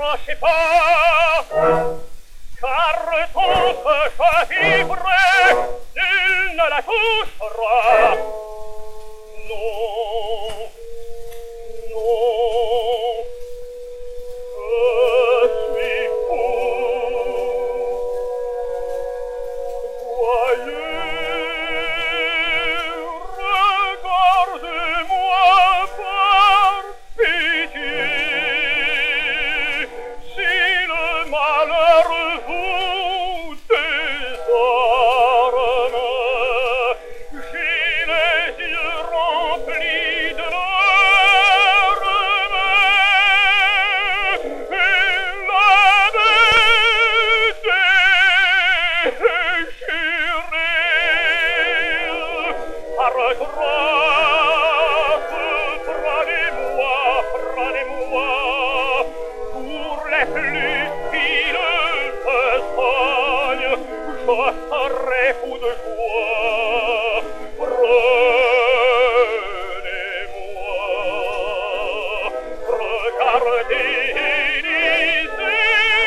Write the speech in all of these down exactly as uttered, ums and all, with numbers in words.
n'approchez pas, car ton feu vibre, nul ne la touchera. Non, non, je suis fou. Voyez, regardez-moi par pitié. Si le malheur vous désarme, j'ai les yeux remplis de larmes, et la bête déchirée par grâce, prenez-moi, prenez-moi pour les plus files besognes, je serai fou de joie. Prenez-moi, regardez, lisez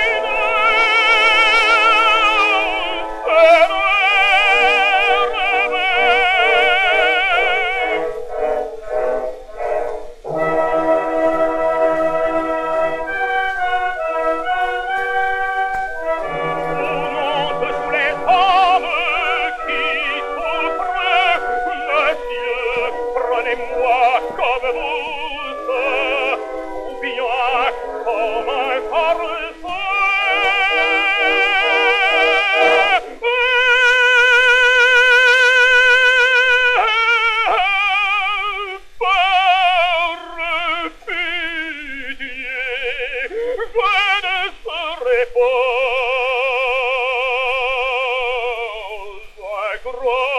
prenez-moi comme vous, ou bien comme un farceur. Par pitié, je ne serai pas un grand